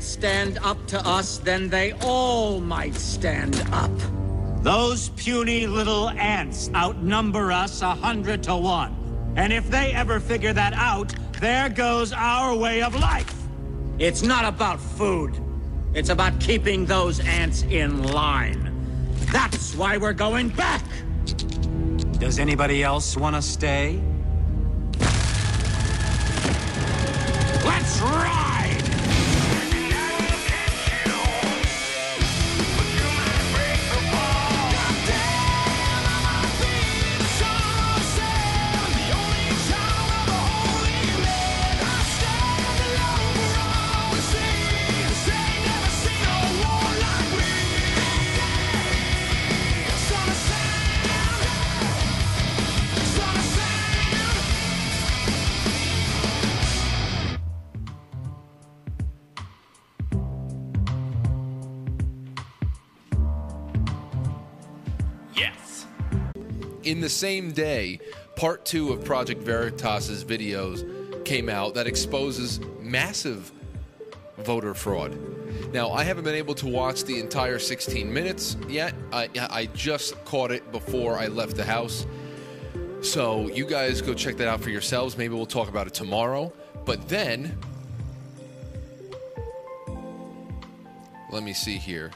stand up to us, then they all might stand up. Those puny little ants outnumber us 100 to 1. And if they ever figure that out, there goes our way of life. It's not about food. It's about keeping those ants in line. That's why we're going back. Does anybody else want to stay? Let's ride! In the same day, part 2 of Project Veritas's videos came out that exposes massive voter fraud. Now, I haven't been able to watch the entire 16 minutes yet. I just caught it before I left the house. So you guys go check that out for yourselves. Maybe we'll talk about it tomorrow. But then, let me see here.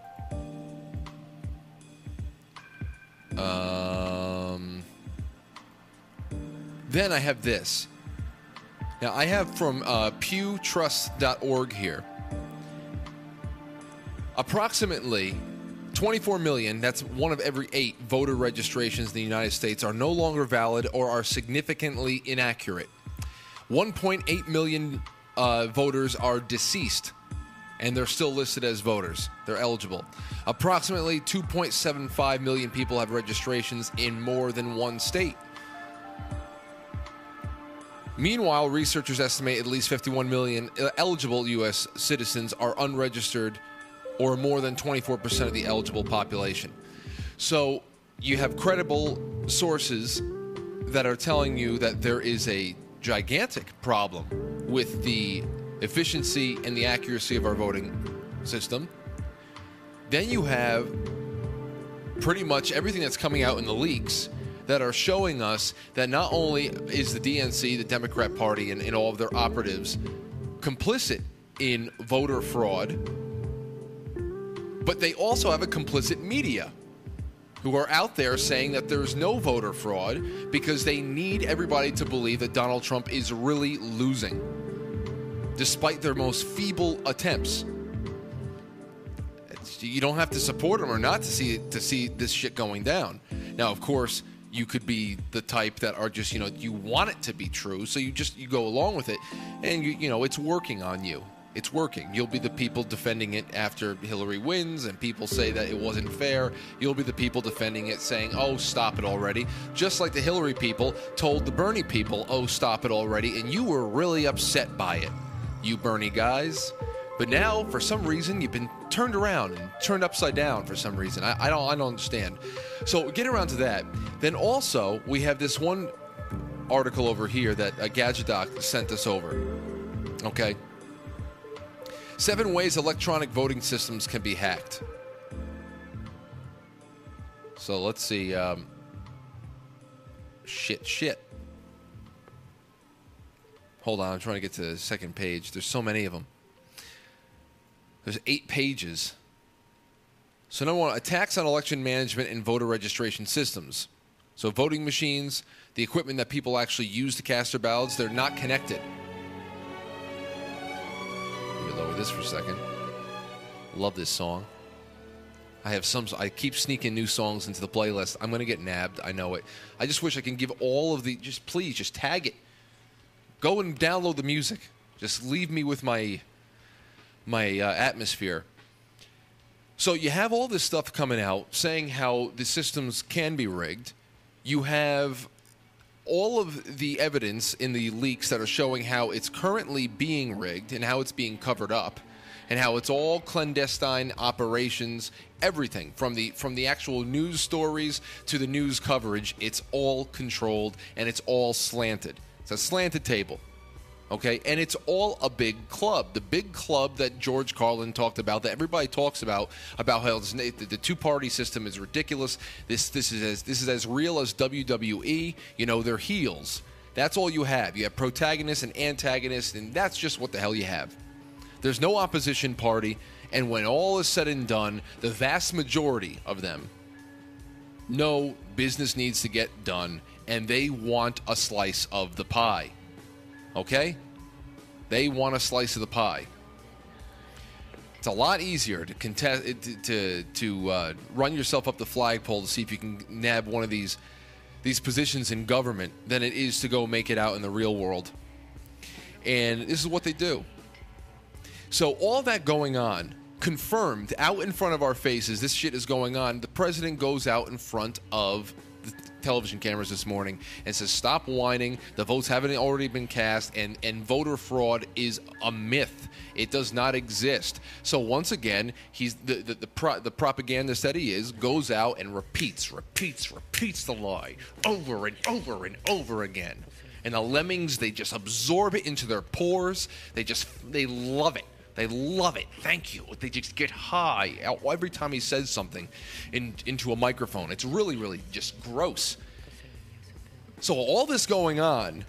Then I have this. Now, I have from pewtrust.org here. Approximately 24 million, that's 1 of every 8 voter registrations in the United States, are no longer valid or are significantly inaccurate. 1.8 million voters are deceased, and they're still listed as voters. They're eligible. Approximately 2.75 million people have registrations in more than one state. Meanwhile, researchers estimate at least 51 million eligible U.S. citizens are unregistered, or more than 24% of the eligible population. So you have credible sources that are telling you that there is a gigantic problem with the efficiency and the accuracy of our voting system. Then you have pretty much everything that's coming out in the leaks that are showing us that not only is the DNC, the Democrat Party, and all of their operatives complicit in voter fraud, but they also have a complicit media who are out there saying that there's no voter fraud because they need everybody to believe that Donald Trump is really losing, despite their most feeble attempts. You don't have to support him or not to see this shit going down. Now, of course, you could be the type that are just, you want it to be true, so you go along with it, and it's working on you. It's working. You'll be the people defending it after Hillary wins and people say that it wasn't fair. You'll be the people defending it saying, oh, stop it already. Just like the Hillary people told the Bernie people, oh, stop it already, and you were really upset by it, you Bernie guys. But now, for some reason, you've been turned around and turned upside down for some reason. I don't understand. So get around to that. Then also, we have this one article over here that GadgetDoc sent us over. Okay. 7 ways electronic voting systems can be hacked. So let's see. Shit. Hold on, I'm trying to get to the second page. There's so many of them. There's 8 pages. So number 1, attacks on election management and voter registration systems. So voting machines, the equipment that people actually use to cast their ballots, they're not connected. Let me lower this for a second. Love this song. I keep sneaking new songs into the playlist. I'm going to get nabbed. I know it. I just wish I can give all of the... Please, just tag it. Go and download the music. Just leave me with my atmosphere. So you have all this stuff coming out saying how the systems can be rigged. You have all of the evidence in the leaks that are showing how it's currently being rigged and how it's being covered up and how it's all clandestine operations, everything from the actual news stories to the news coverage. It's all controlled and it's all slanted. It's a slanted table. Okay, and it's all a big club. The big club that George Carlin talked about, that everybody talks about how the two-party system is ridiculous. This is as real as WWE. You know, they're heels. That's all you have. You have protagonists and antagonists, and that's just what the hell you have. There's no opposition party, and when all is said and done, the vast majority of them know business needs to get done, and they want a slice of the pie. Okay? They want a slice of the pie. It's a lot easier to contest to run yourself up the flagpole to see if you can nab one of these positions in government than it is to go make it out in the real world. And this is what they do. So all that going on, confirmed out in front of our faces, this shit is going on. The president goes out in front of the television cameras this morning and says, stop whining. The votes haven't already been cast, and voter fraud is a myth. It does not exist. So once again, he's the propagandist that he is goes out and repeats the lie over and over and over again. And the lemmings, they just absorb it into their pores. They love it. They love it. Thank you. They just get high every time he says something into a microphone. It's really, really just gross. So all this going on,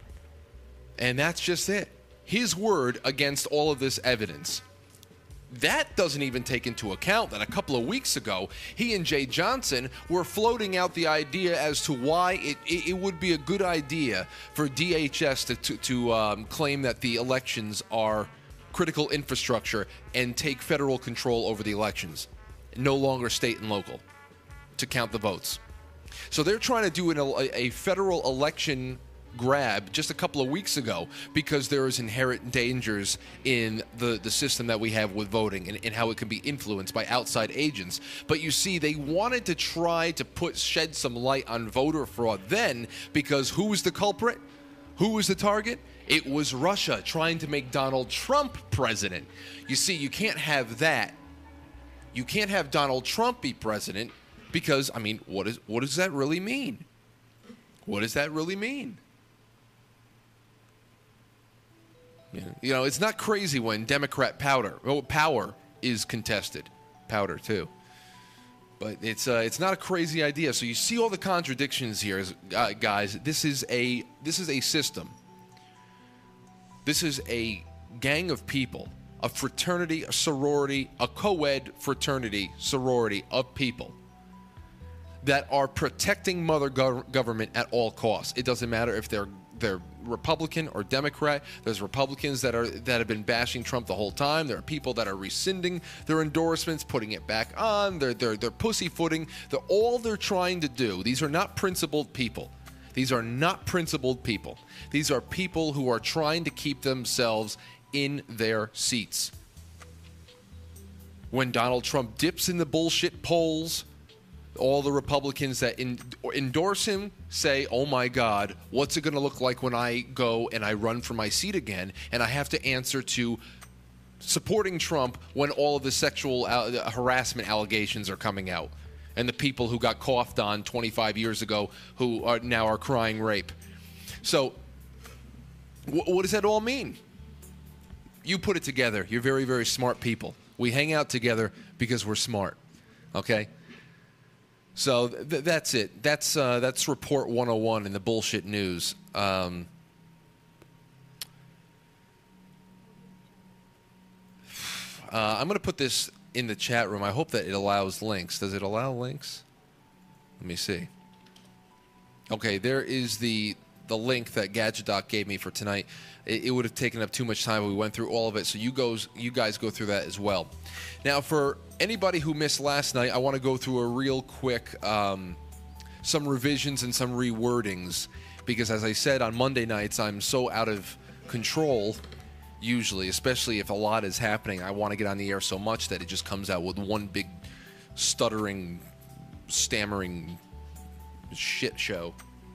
and that's just it. His word against all of this evidence. That doesn't even take into account that a couple of weeks ago, he and Jay Johnson were floating out the idea as to why it would be a good idea for DHS to claim that the elections are critical infrastructure and take federal control over the elections, no longer state and local, to count the votes. So they're trying to do a federal election grab just a couple of weeks ago because there is inherent dangers in the system that we have with voting and how it can be influenced by outside agents. But you see, they wanted to try to shed some light on voter fraud then, because who was the culprit? Who was the target? It was Russia trying to make Donald Trump president. You see, you can't have that. You can't have Donald Trump be president because, I mean, what does that really mean? What does that really mean? You know, it's not crazy when Democrat power is contested. Powder, too. But it's not a crazy idea. So you see all the contradictions here, guys. This is a system. This is a gang of people, a fraternity, a sorority, a co-ed fraternity, sorority of people that are protecting mother government at all costs. It doesn't matter if they're Republican or Democrat. There's Republicans that have been bashing Trump the whole time. There are people that are rescinding their endorsements, putting it back on. They're pussyfooting. All they're trying to do. These are not principled people. These are not principled people. These are people who are trying to keep themselves in their seats. When Donald Trump dips in the bullshit polls, all the Republicans that endorse him say, oh my God, what's it going to look like when I go and I run for my seat again and I have to answer to supporting Trump when all of the sexual harassment allegations are coming out and the people who got coughed on 25 years ago who are now crying rape. So what does that all mean? You put it together. You're very, very smart people. We hang out together because we're smart, okay? So that's it. That's Report 101 in the bullshit news. I'm going to put this in the chat room. I hope that it allows links. Does it allow links? Let me see. Okay, there is the link that Gadget Doc gave me for tonight. It would have taken up too much time. We went through all of it, so you guys go through that as well. Now, for anybody who missed last night, I want to go through a real quick some revisions and some rewordings because, as I said, on Monday nights, I'm so out of control usually, especially if a lot is happening. I want to get on the air so much that it just comes out with one big stuttering, stammering shit show.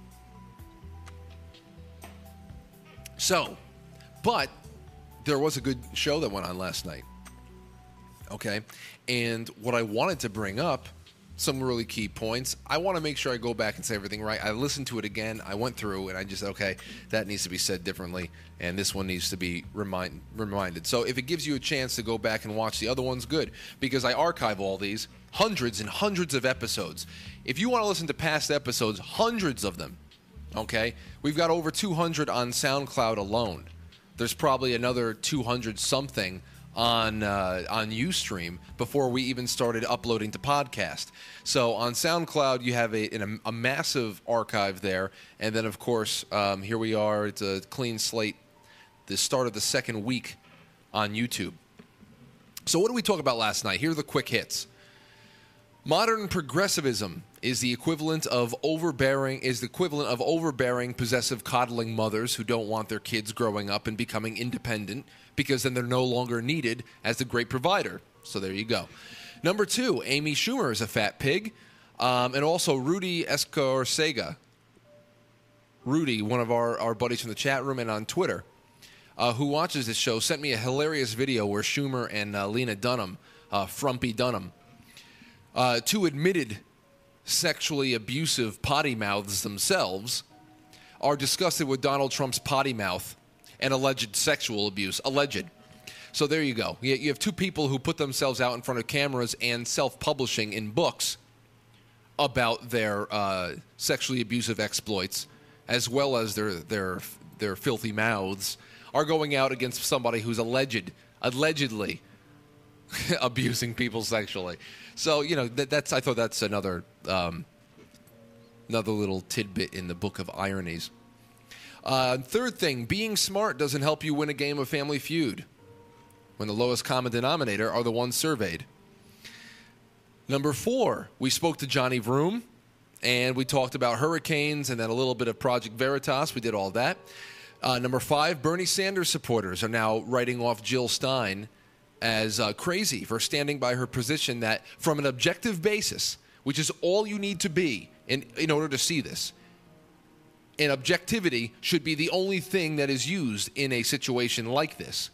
So, but there was a good show that went on last night, okay? And what I wanted to bring up some really key points. I want to make sure I go back and say everything right. I listened to it again. I went through and I just, okay, that needs to be said differently, and this one needs to be reminded. So if it gives you a chance to go back and watch the other ones, good, because I archive all these, hundreds and hundreds of episodes. If you want to listen to past episodes, hundreds of them, okay? We've got over 200 on SoundCloud alone. There's probably another 200-something on Ustream before we even started uploading to podcast. So on SoundCloud, you have a massive archive there. And then, of course, here we are. It's a clean slate, the start of the second week on YouTube. So what did we talk about last night? Here are the quick hits. Modern progressivism is the equivalent of overbearing, possessive, coddling mothers who don't want their kids growing up and becoming independent because then they're no longer needed as the great provider. So there you go. Number 2, Amy Schumer is a fat pig. And also Rudy Escarcega. Rudy, one of our buddies from the chat room and on Twitter, who watches this show, sent me a hilarious video where Schumer and Lena Dunham, Frumpy Dunham, two admitted sexually abusive potty mouths themselves, are disgusted with Donald Trump's potty mouth and alleged sexual abuse. Alleged. So there you go. You have two people who put themselves out in front of cameras and self-publishing in books about their sexually abusive exploits, as well as their filthy mouths, are going out against somebody who's allegedly abusing people sexually. So, you know, I thought that's another little tidbit in the book of ironies. Third thing, being smart doesn't help you win a game of Family Feud when the lowest common denominator are the ones surveyed. Number 4, we spoke to Johnny Vroom, and we talked about hurricanes and then a little bit of Project Veritas. We did all that. Number 5, Bernie Sanders supporters are now writing off Jill Stein as crazy for standing by her position that from an objective basis, which is all you need to be in order to see this, and objectivity should be the only thing that is used in a situation like this,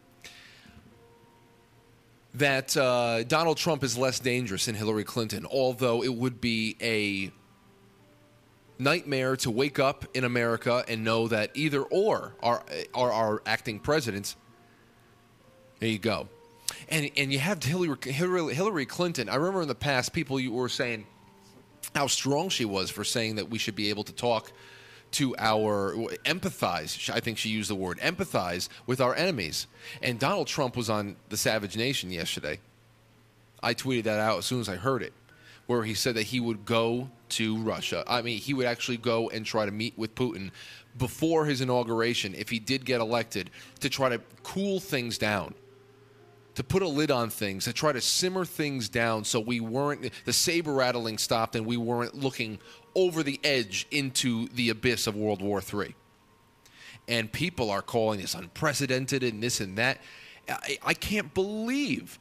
that Donald Trump is less dangerous than Hillary Clinton, although it would be a nightmare to wake up in America and know that either or are our acting presidents. There you go. And you have Hillary Clinton. I remember in the past, people were saying how strong she was for saying that we should be able to talk to empathize. I think she used the word empathize with our enemies. And Donald Trump was on the Savage Nation yesterday. I tweeted that out as soon as I heard it, where he said that he would go to Russia. I mean, he would actually go and try to meet with Putin before his inauguration, if he did get elected, to try to cool things down, to put a lid on things, to try to simmer things down so the saber rattling stopped and we weren't looking over the edge into the abyss of World War III. And people are calling this unprecedented and this and that. I cannot believe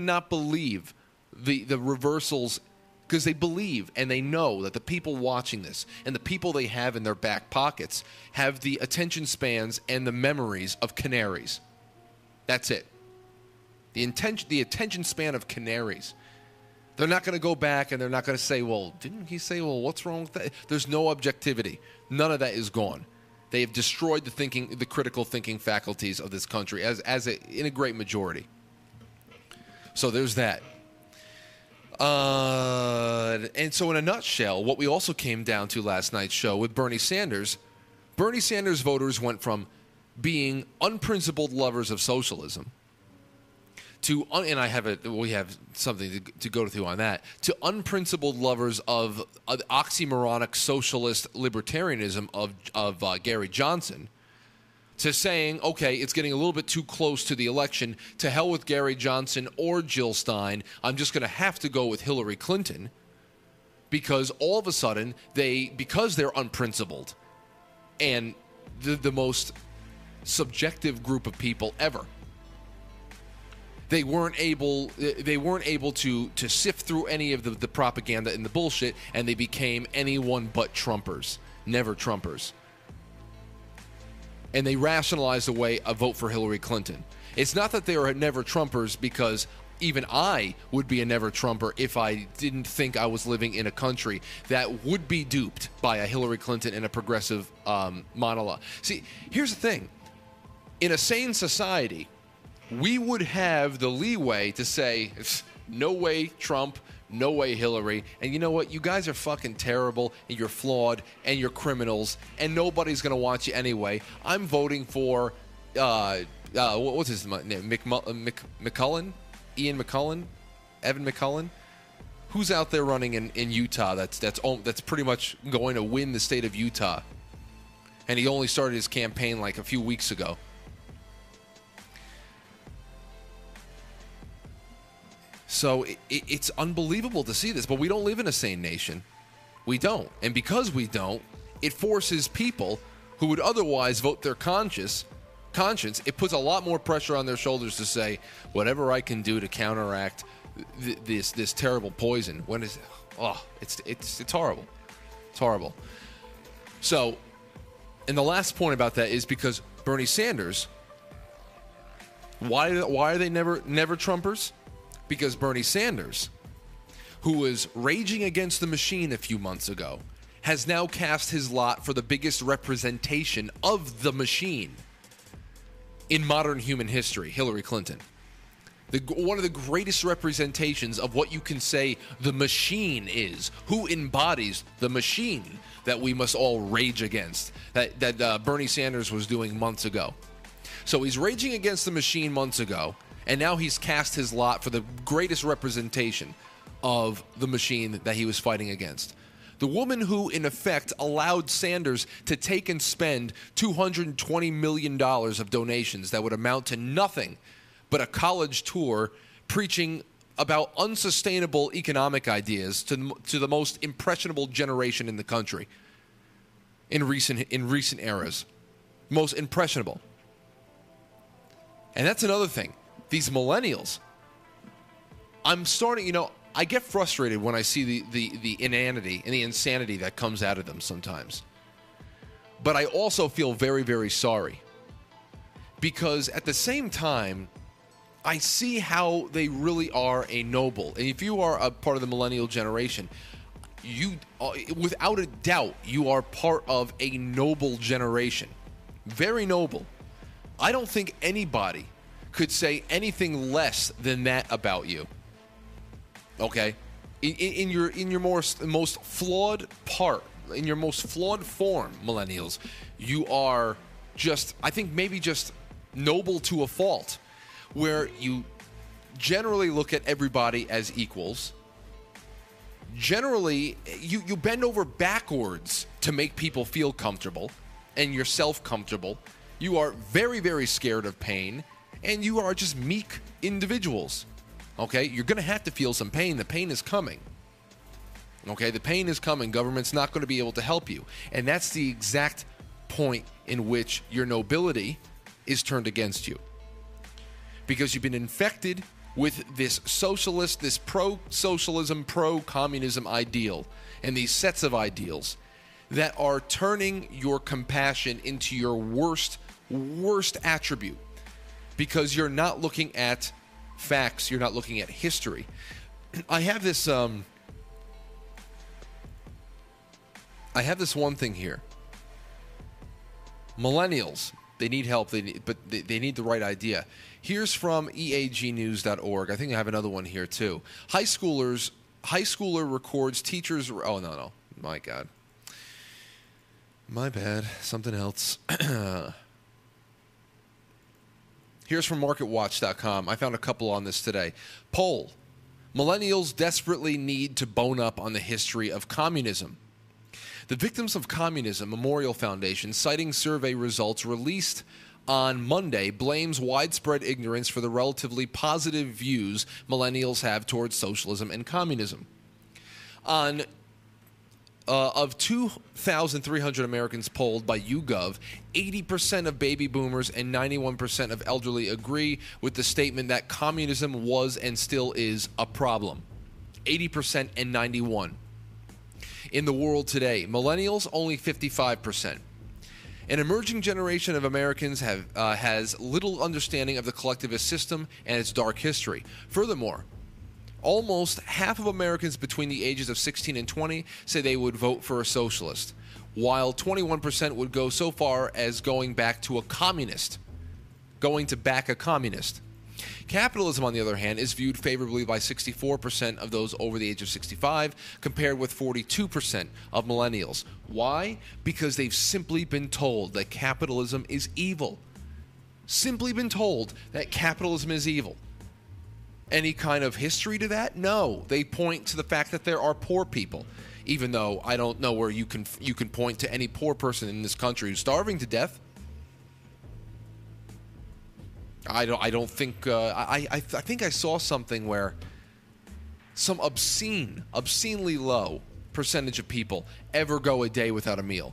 the reversals, because they believe and they know that the people watching this and the people they have in their back pockets have the attention spans and the memories of canaries. That's it. The attention span of canaries. They're not going to go back and they're not going to say, well, didn't he say, well, what's wrong with that? There's no objectivity. None of that is gone. They have destroyed the critical thinking faculties of this country in a great majority. So there's that. And so in a nutshell, what we also came down to last night's show with Bernie Sanders voters went from being unprincipled lovers of socialism to, we have something to go through on that, to unprincipled lovers of oxymoronic socialist libertarianism of Gary Johnson, to saying, okay, it's getting a little bit too close to the election. To hell with Gary Johnson or Jill Stein. I'm just going to have to go with Hillary Clinton, because all of a sudden, because they're unprincipled and the most subjective group of people ever, they weren't able to sift through any of the propaganda and the bullshit, and they became anyone but Trumpers, never Trumpers. And they rationalized away a vote for Hillary Clinton. It's not that they are never Trumpers, because even I would be a never Trumper if I didn't think I was living in a country that would be duped by a Hillary Clinton and a progressive monologue. See, here's the thing. In a sane society, we would have the leeway to say, no way Trump, no way Hillary, and you know what? You guys are fucking terrible, and you're flawed, and you're criminals, and nobody's going to watch you anyway. I'm voting for, what's his name? McCullen? Ian McCullen? Evan McCullen? Who's out there running in Utah that's pretty much going to win the state of Utah? And he only started his campaign like a few weeks ago. So it's unbelievable to see this, but we don't live in a sane nation. We don't. And because we don't, it forces people who would otherwise vote their conscience, it puts a lot more pressure on their shoulders to say, whatever I can do to counteract this terrible poison. When is it's horrible. It's horrible. So, and the last point about that is because Bernie Sanders, why are they never Trumpers? Because Bernie Sanders, who was raging against the machine a few months ago, has now cast his lot for the biggest representation of the machine in modern human history, Hillary Clinton. One of the greatest representations of what you can say the machine is, who embodies the machine that we must all rage against, that Bernie Sanders was doing months ago. So he's raging against the machine months ago, and now he's cast his lot for the greatest representation of the machine that he was fighting against. The woman who, in effect, allowed Sanders to take and spend $220 million of donations that would amount to nothing but a college tour preaching about unsustainable economic ideas to the most impressionable generation in the country in recent eras. Most impressionable. And that's another thing. These millennials, I'm starting, I get frustrated when I see the inanity and the insanity that comes out of them sometimes. But I also feel very, very sorry. Because at the same time, I see how they really are a noble. And if you are a part of the millennial generation, you, without a doubt, you are part of a noble generation. Very noble. I don't think anybody could say anything less than that about you. Okay? In your most flawed part, in your most flawed form, millennials, you are just, I think maybe just noble to a fault, where you generally look at everybody as equals. Generally, you bend over backwards to make people feel comfortable and yourself comfortable. You are very, very scared of pain. And you are just meek individuals, okay? You're going to have to feel some pain. The pain is coming, okay? The pain is coming. Government's not going to be able to help you. And that's the exact point in which your nobility is turned against you. Because you've been infected with this socialist, this pro-socialism, pro-communism ideal, and these sets of ideals that are turning your compassion into your worst attribute. Because you're not looking at facts, you're not looking at history. I have this one thing here. Millennials, they need help, but they need the right idea. Here's from eagnews.org. I think I have another one here too. High schooler records teachers. Oh no, my God, my bad. Something else. Here's from MarketWatch.com. I found a couple on this today. Poll. Millennials desperately need to bone up on the history of communism. The Victims of Communism Memorial Foundation, citing survey results released on Monday, blames widespread ignorance for the relatively positive views millennials have towards socialism and communism. Of 2,300 Americans polled by YouGov, 80% of baby boomers and 91% of elderly agree with the statement that communism was and still is a problem. 80% and 91%. In the world today, millennials only 55%. An emerging generation of Americans has little understanding of the collectivist system and its dark history. Furthermore, almost half of Americans between the ages of 16 and 20 say they would vote for a socialist, while 21% would go so far as going back to a communist, going to back a communist. Capitalism, on the other hand, is viewed favorably by 64% of those over the age of 65, compared with 42% of millennials. Why? Because they've simply been told that capitalism is evil. Simply been told that capitalism is evil. Any kind of history to that? No. They point to the fact that there are poor people, even though I don't know where you can point to any poor person in this country who's starving to death. I don't think I think I saw something where some obscenely low percentage of people ever go a day without a meal.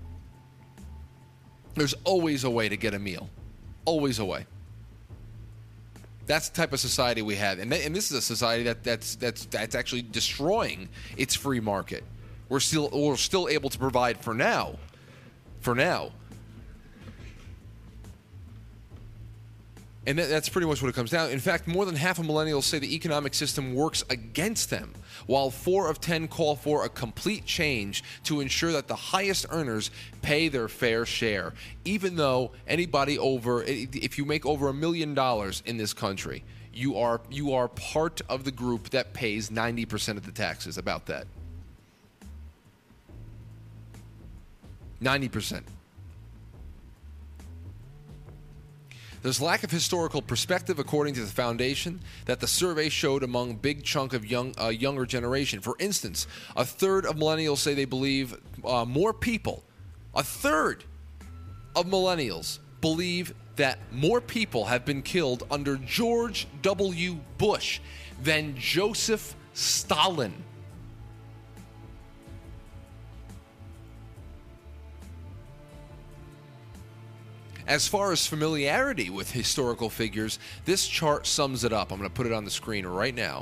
There's always a way to get a meal. Always a way. That's the type of society we have, and this is a society that's actually destroying its free market. We're still able to provide for now. And that's pretty much what it comes down. In fact, more than half of millennials say the economic system works against them, while 4 of 10 call for a complete change to ensure that the highest earners pay their fair share. Even though if you make over $1 million in this country, you are part of the group that pays 90% of the taxes. About that. 90%. There's lack of historical perspective, according to the foundation, that the survey showed among a big chunk of younger generation. For instance, a third of millennials say they believe a third of millennials believe that more people have been killed under George W. Bush than Joseph Stalin. As far as familiarity with historical figures, this chart sums it up. I'm going to put it on the screen right now.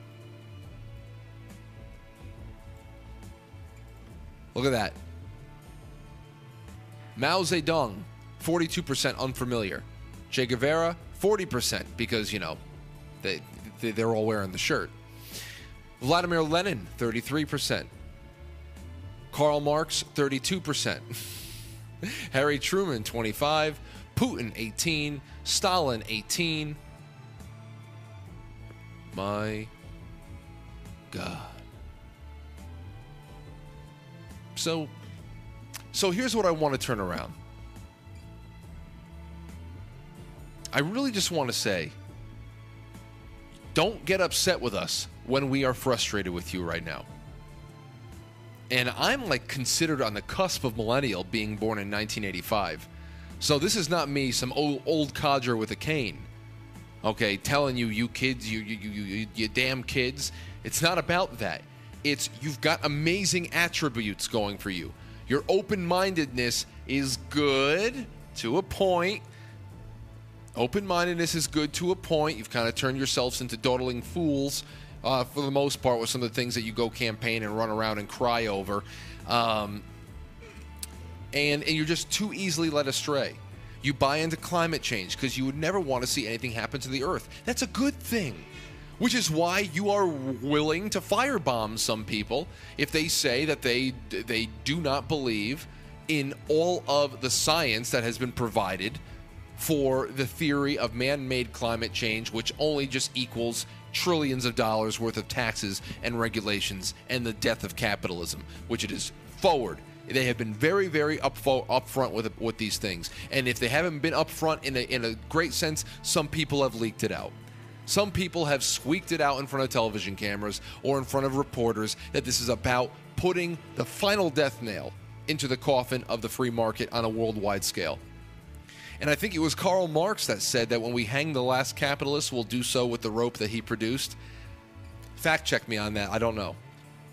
Look at that. Mao Zedong, 42% unfamiliar. Che Guevara, 40%, because, they're all wearing the shirt. Vladimir Lenin, 33%. Karl Marx, 32%. Harry Truman, 25. Putin, 18. Stalin, 18. My God. So here's what I want to turn around. I really just want to say, don't get upset with us when we are frustrated with you right now. And I'm considered on the cusp of millennial, being born in 1985. So this is not me, some old codger with a cane, okay, telling you kids, you damn kids. It's not about that. It's you've got amazing attributes going for you. Your open-mindedness is good to a point. Open-mindedness is good to a point. You've kind of turned yourselves into dawdling fools. For the most part, with some of the things that you go campaign and run around and cry over. And you're just too easily led astray. You buy into climate change because you would never want to see anything happen to the earth. That's a good thing. Which is why you are willing to firebomb some people if they say that they do not believe in all of the science that has been provided for the theory of man-made climate change, which only just equals trillions of dollars worth of taxes and regulations and the death of capitalism, which it is forward. They have been very, very upfront with these things. And if they haven't been upfront in a great sense, some people have leaked it out. Some people have squeaked it out in front of television cameras or in front of reporters that this is about putting the final death nail into the coffin of the free market on a worldwide scale. And I think it was Karl Marx that said that when we hang the last capitalist, we'll do so with the rope that he produced. Fact check me on that. I don't know.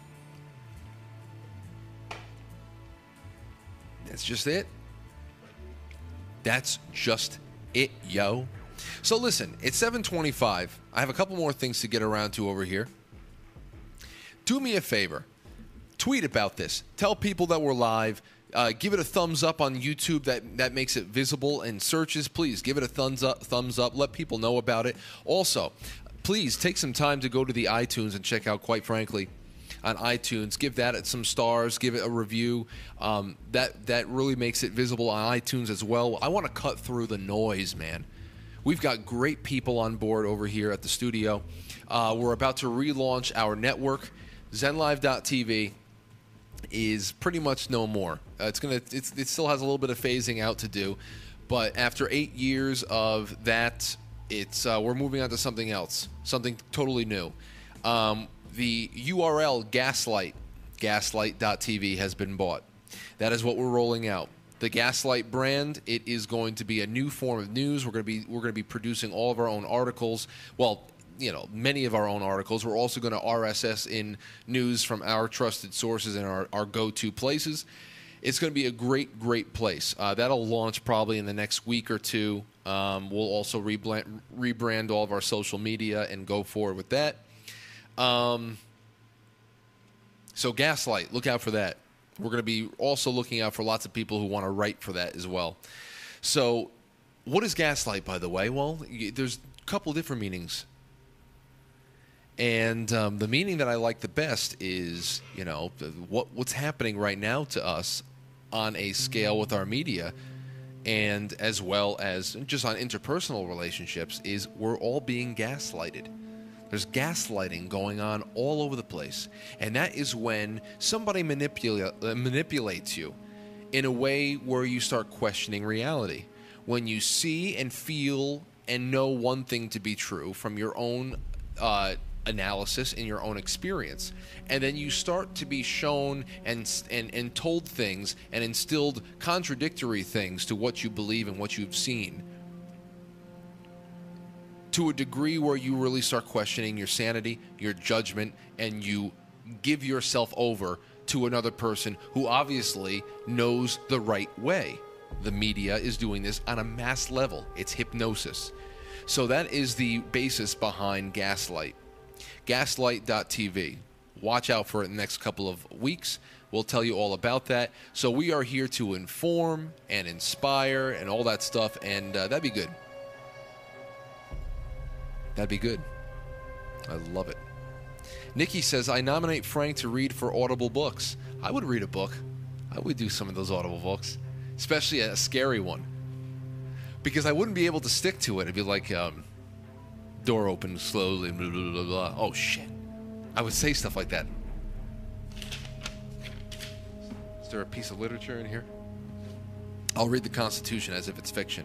That's just it. That's just it, yo. So listen, it's 7:25. I have a couple more things to get around to over here. Do me a favor. Tweet about this. Tell people that we're live. Give it a thumbs up on YouTube. That makes it visible in searches. Please give it a thumbs up. Let people know about it. Also, please take some time to go to the iTunes and check out Quite Frankly on iTunes. Give that some stars. Give it a review. That really makes it visible on iTunes as well. I want to cut through the noise, man. We've got great people on board over here at the studio. We're about to relaunch our network. ZenLive.tv is pretty much no more. It still has a little bit of phasing out to do, but after 8 years of that, we're moving on to something else, something totally new. The URL Gaslight.tv has been bought. That is what we're rolling out. The Gaslight brand, it is going to be a new form of news. We're going to be producing all of our own articles. Well, many of our own articles. We're also going to RSS in news from our trusted sources and our go-to places. It's going to be a great, great place. That'll launch probably in the next week or two. We'll also rebrand all of our social media and go forward with that. So Gaslight, look out for that. We're going to be also looking out for lots of people who want to write for that as well. So what is Gaslight, by the way? Well, there's a couple different meanings. And the meaning that I like the best is, what's happening right now to us on a scale with our media, and as well as just on interpersonal relationships, is we're all being gaslighted. There's gaslighting going on all over the place. And that is when somebody manipulates you in a way where you start questioning reality. When you see and feel and know one thing to be true from your own analysis in your own experience, and then you start to be shown and told things and instilled contradictory things to what you believe and what you've seen, to a degree where you really start questioning your sanity, your judgment, and you give yourself over to another person who obviously knows the right way. The media is doing this on a mass level. It's hypnosis. So that is the basis behind Gaslight. Gaslight.tv. Watch out for it in the next couple of weeks. We'll tell you all about that. So we are here to inform and inspire and all that stuff, and that'd be good. That'd be good. I love it. Nikki says, I nominate Frank to read for Audible books. I would read a book. I would do some of those Audible books, especially a scary one, because I wouldn't be able to stick to it. It'd be like, door open slowly, blah, blah, blah, blah. Oh, shit. I would say stuff like that. Is there a piece of literature in here? I'll read the Constitution as if it's fiction.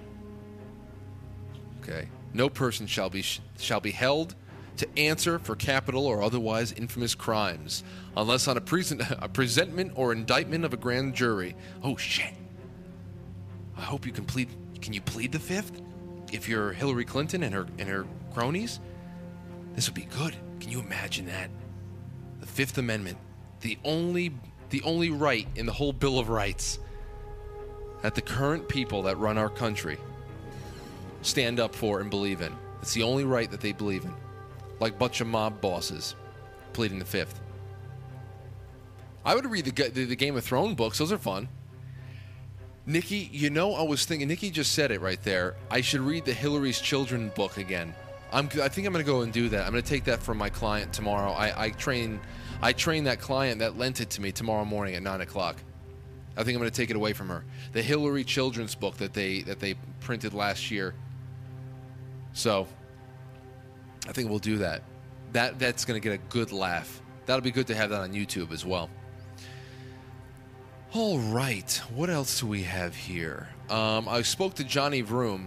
Okay. No person shall be held to answer for capital or otherwise infamous crimes, unless on a presentment or indictment of a grand jury. Oh, shit. I hope you can plead. Can you plead the fifth? If you're Hillary Clinton and her cronies? This would be good. Can you imagine that? The Fifth Amendment. The only right in the whole Bill of Rights that the current people that run our country stand up for and believe in. It's the only right that they believe in. Like a bunch of mob bosses pleading the fifth. I would read the Game of Thrones books. Those are fun. Nikki, I was thinking, Nikki just said it right there. I should read the Hillary's Children book again. I think I'm going to go and do that. I'm going to take that from my client tomorrow. I train that client that lent it to me tomorrow morning at 9 o'clock. I think I'm going to take it away from her. The Hillary Children's book that they printed last year. So I think we'll do that. That's going to get a good laugh. That'll be good to have that on YouTube as well. All right. What else do we have here? I spoke to Johnny Vroom,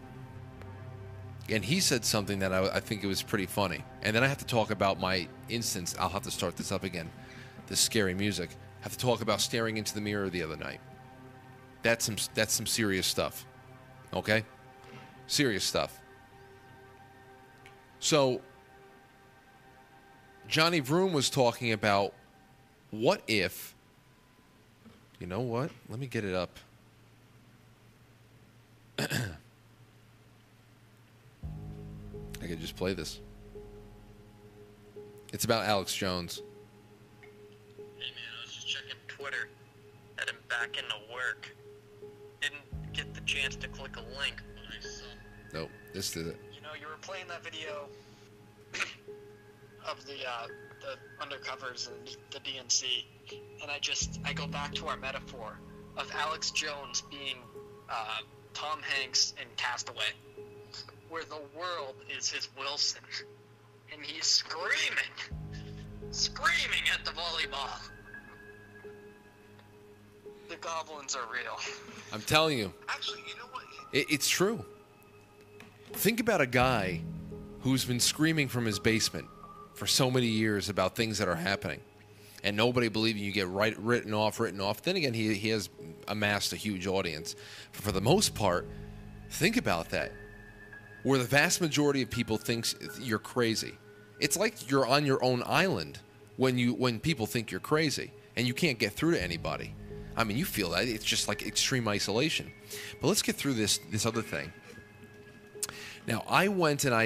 and he said something that I think it was pretty funny. And then I have to talk about my instance. I'll have to start this up again. This scary music. I have to talk about staring into the mirror the other night. That's some serious stuff. Okay? Serious stuff. So, Johnny Vroom was talking about what if... You know what? Let me get it up. I could just play this. It's about Alex Jones. Hey man, I was just checking Twitter. Had back into work. Didn't get the chance to click a link, but I saw. Nope, this did it. You know, you were playing that video of the undercovers and the DNC, and I go back to our metaphor of Alex Jones being Tom Hanks in Castaway, where the world is his Wilson, and he's screaming at the volleyball. The goblins are real. I'm telling you. Actually, you know what? It's true. Think about a guy who's been screaming from his basement for so many years about things that are happening, and nobody believing you, get written off. Then again, he has amassed a huge audience. But for the most part, think about that. Where the vast majority of people thinks you're crazy. It's like you're on your own island when people think you're crazy, and you can't get through to anybody. I mean, you feel that. It's just like extreme isolation. But let's get through this other thing. Now, I went and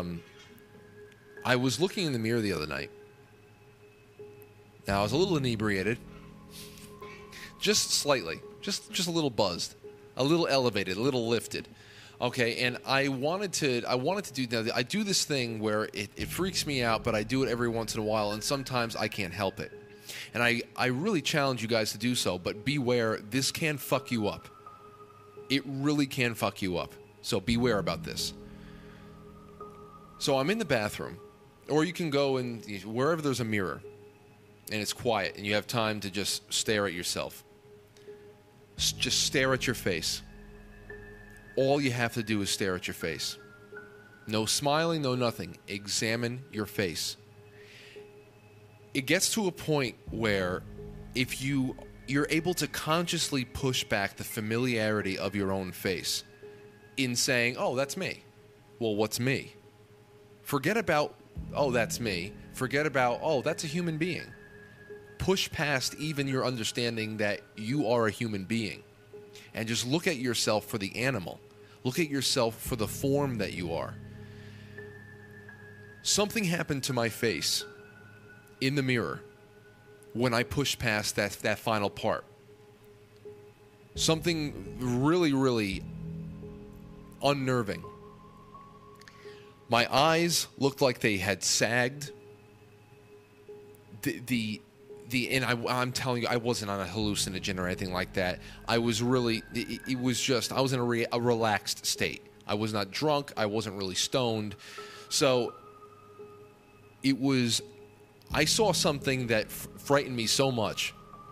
I was looking in the mirror the other night. Now, I was a little inebriated. Just slightly. Just a little buzzed. A little elevated, a little lifted. Okay, and I wanted to do that. I do this thing where it freaks me out, but I do it every once in a while, and sometimes I can't help it. And I really challenge you guys to do so, but beware, this can fuck you up. It really can fuck you up. So beware about this. So I'm in the bathroom, or you can go in wherever there's a mirror, and it's quiet, and you have time to just stare at yourself. Just stare at your face. All you have to do is stare at your face. No smiling, no nothing. Examine your face. It gets to a point where if you're able to consciously push back the familiarity of your own face in saying, oh, that's me. Well, what's me? Forget about, oh, that's me. Forget about, oh, that's a human being. Push past even your understanding that you are a human being and just look at yourself for the animal. Look at yourself for the form that you are. Something happened to my face in the mirror when I pushed past that final part. Something really, really unnerving. My eyes looked like they had sagged. I'm telling you, I wasn't on a hallucinogen or anything like that. I was really, it was just, I was in a relaxed state. I was not drunk. I wasn't really stoned. So it was, I saw something that frightened me so much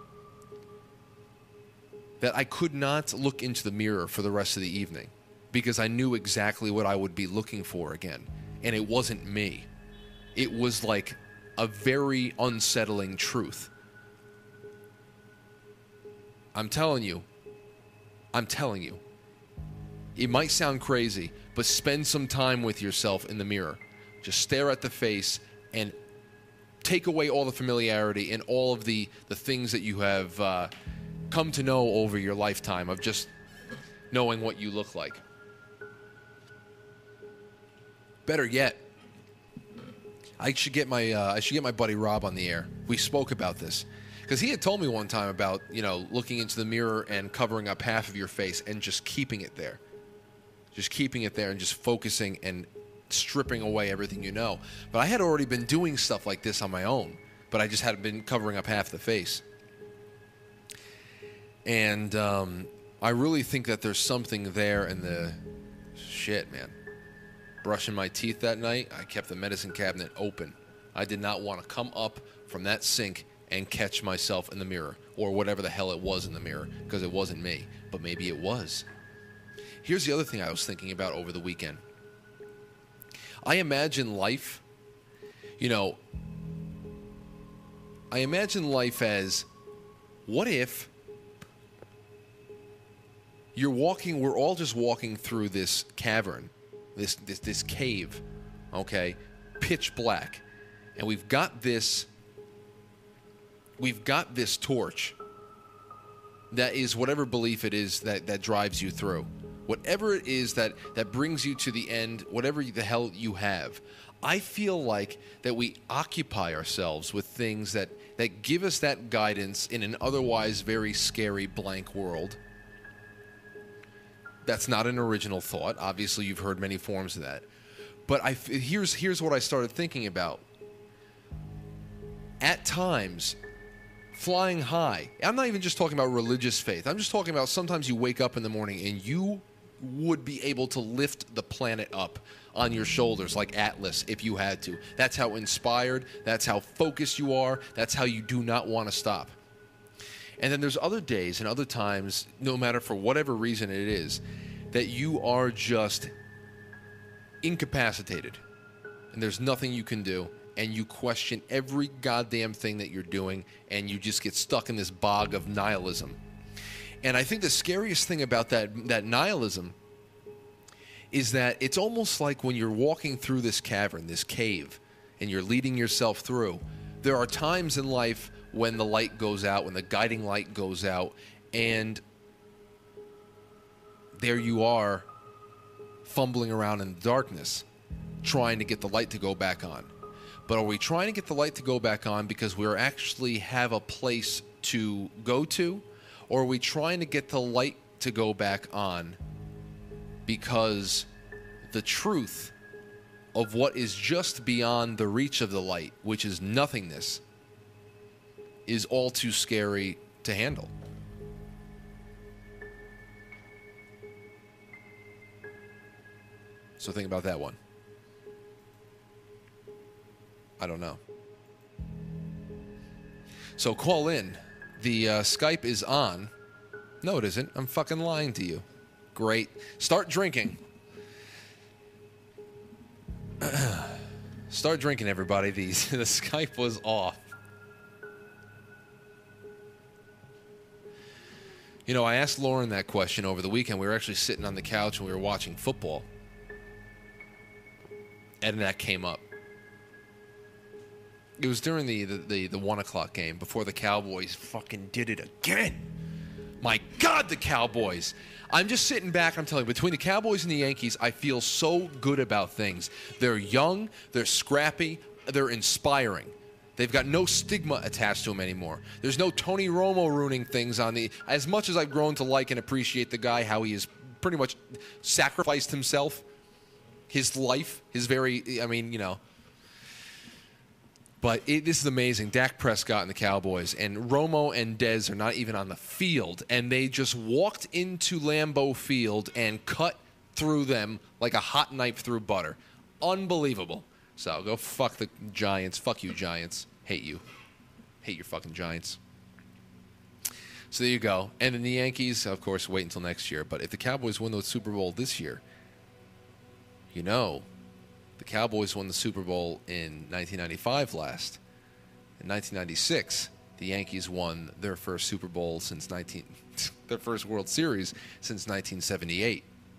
that I could not look into the mirror for the rest of the evening because I knew exactly what I would be looking for again. And it wasn't me. It was like a very unsettling truth. I'm telling you. It might sound crazy, but spend some time with yourself in the mirror. Just stare at the face and take away all the familiarity and all of the things that you have come to know over your lifetime of just knowing what you look like. Better yet, I should get my buddy Rob on the air. We spoke about this because he had told me one time about looking into the mirror and covering up half of your face and just keeping it there, and just focusing and stripping away everything you know. But I had already been doing stuff like this on my own, but I just hadn't been covering up half the face. And I really think that there's something there in the shit, man. Brushing my teeth that night, I kept the medicine cabinet open. I did not want to come up from that sink and catch myself in the mirror or whatever the hell it was in the mirror because it wasn't me, but maybe it was. Here's the other thing I was thinking about over the weekend. I imagine life, as, what if we're all just walking through this cavern, this cave, okay, pitch black, and we've got this torch that is whatever belief it is that drives you through. Whatever it is that brings you to the end, whatever the hell you have, I feel like that we occupy ourselves with things that give us that guidance in an otherwise very scary blank world. That's not an original thought. Obviously, you've heard many forms of that. But here's what I started thinking about. At times, flying high, I'm not even just talking about religious faith. I'm just talking about sometimes you wake up in the morning and you would be able to lift the planet up on your shoulders like Atlas if you had to. That's how inspired, that's how focused you are, that's how you do not want to stop. And then there's other days and other times, no matter for whatever reason it is, that you are just incapacitated and there's nothing you can do, and you question every goddamn thing that you're doing, and you just get stuck in this bog of nihilism. And I think the scariest thing about that nihilism is that it's almost like when you're walking through this cavern, this cave, and you're leading yourself through, there are times in life when the light goes out, when the guiding light goes out, and there you are fumbling around in the darkness, trying to get the light to go back on. But are we trying to get the light to go back on because we actually have a place to go to? Or are we trying to get the light to go back on because the truth of what is just beyond the reach of the light, which is nothingness, is all too scary to handle? So think about that one. I don't know. So call in. The Skype is on. No, it isn't. I'm fucking lying to you. Great. Start drinking. Start drinking, everybody. The Skype was off. You know, I asked Lauren that question over the weekend. We were actually sitting on the couch and we were watching football. And that came up. It was during the 1 o'clock game before the Cowboys fucking did it again. My God, the Cowboys. I'm just sitting back. I'm telling you, between the Cowboys and the Yankees, I feel so good about things. They're young. They're scrappy. They're inspiring. They've got no stigma attached to them anymore. There's no Tony Romo ruining things on the... As much as I've grown to like and appreciate the guy, how he has pretty much sacrificed himself, his life, his very... I mean, you know... But this is amazing. Dak Prescott and the Cowboys, and Romo and Dez are not even on the field, and they just walked into Lambeau Field and cut through them like a hot knife through butter. Unbelievable. So go fuck the Giants. Fuck you, Giants. Hate you. Hate your fucking Giants. So there you go. And then the Yankees, of course, wait until next year. But if the Cowboys win the Super Bowl this year, you know... The Cowboys won the Super Bowl in 1995 last. In 1996, the Yankees won their first Super Bowl since their first World Series since 1978.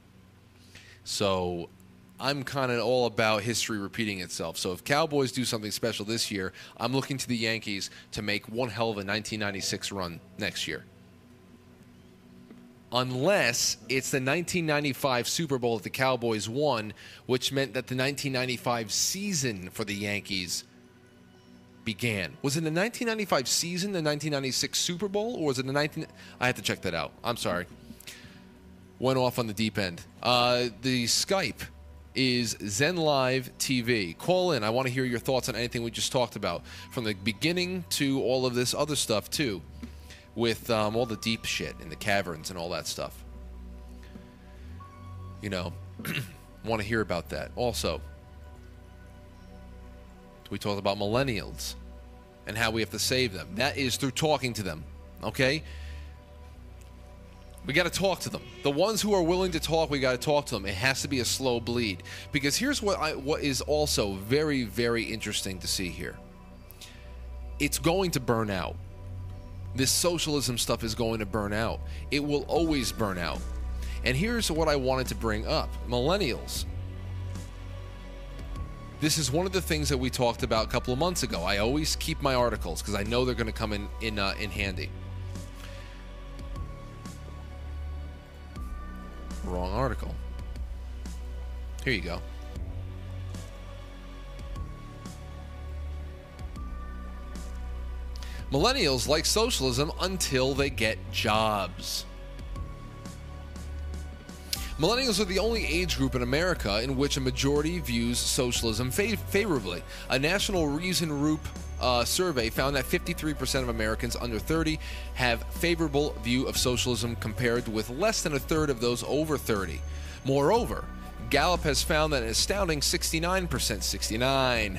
So I'm kind of all about history repeating itself. So if Cowboys do something special this year, I'm looking to the Yankees to make one hell of a 1996 run next year. Unless it's the 1995 Super Bowl that the Cowboys won, which meant that the 1995 season for the Yankees began. Was it the 1995 season, the 1996 Super Bowl, or was it the I had to check that out. I'm sorry. Went off on the deep end. The Skype is Zen Live TV. Call in. I want to hear your thoughts on anything we just talked about, from the beginning to all of this other stuff, too. With all the deep shit in the caverns and all that stuff. You know, want to hear about that. Also, we talked about millennials and how we have to save them. That is through talking to them, okay? We got to talk to them. The ones who are willing to talk, we got to talk to them. It has to be a slow bleed. Because here's what is also very, very interesting to see here. It's going to burn out. This socialism stuff is going to burn out. It will always burn out. And here's what I wanted to bring up. Millennials. This is one of the things that we talked about a couple of months ago. I always keep my articles because I know they're going to come in handy. Wrong article. Here you go. Millennials like socialism until they get jobs. Millennials are the only age group in America in which a majority views socialism favorably. A National Reason Group survey found that 53% of Americans under 30 have favorable view of socialism compared with less than a third of those over 30. Moreover, Gallup has found that an astounding 69%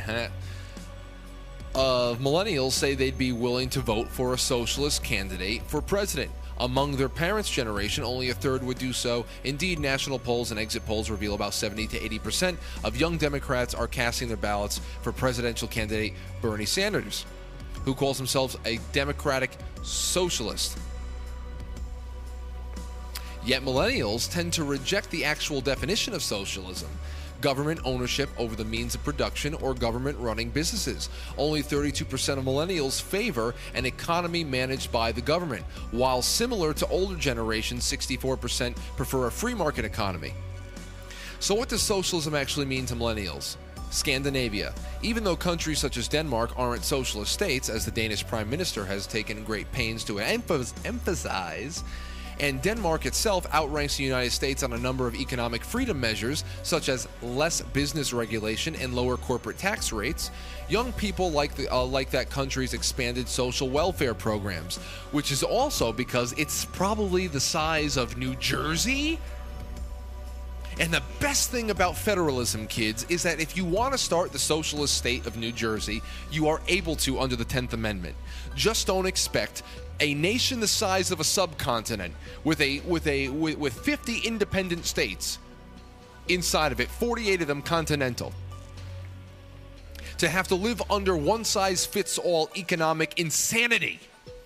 of millennials say they'd be willing to vote for a socialist candidate for president. Among their parents' generation, only a third would do so. Indeed, national polls and exit polls reveal about 70 to 80% of young Democrats are casting their ballots for presidential candidate Bernie Sanders, who calls himself a democratic socialist. Yet millennials tend to reject the actual definition of socialism: government ownership over the means of production or government running businesses. Only 32% of millennials favor an economy managed by the government, while similar to older generations, 64% prefer a free market economy. So what does socialism actually mean to millennials? Scandinavia. Even though countries such as Denmark aren't socialist states, as the Danish Prime Minister has taken great pains to emphasize, and Denmark itself outranks the United States on a number of economic freedom measures, such as less business regulation and lower corporate tax rates, young people like that country's expanded social welfare programs, which is also because it's probably the size of New Jersey. And the best thing about federalism, kids, is that if you want to start the socialist state of New Jersey, you are able to under the 10th Amendment. Just don't expect a nation the size of a subcontinent with 50 independent states inside of it, 48 of them continental, to have to live under one-size-fits-all economic insanity.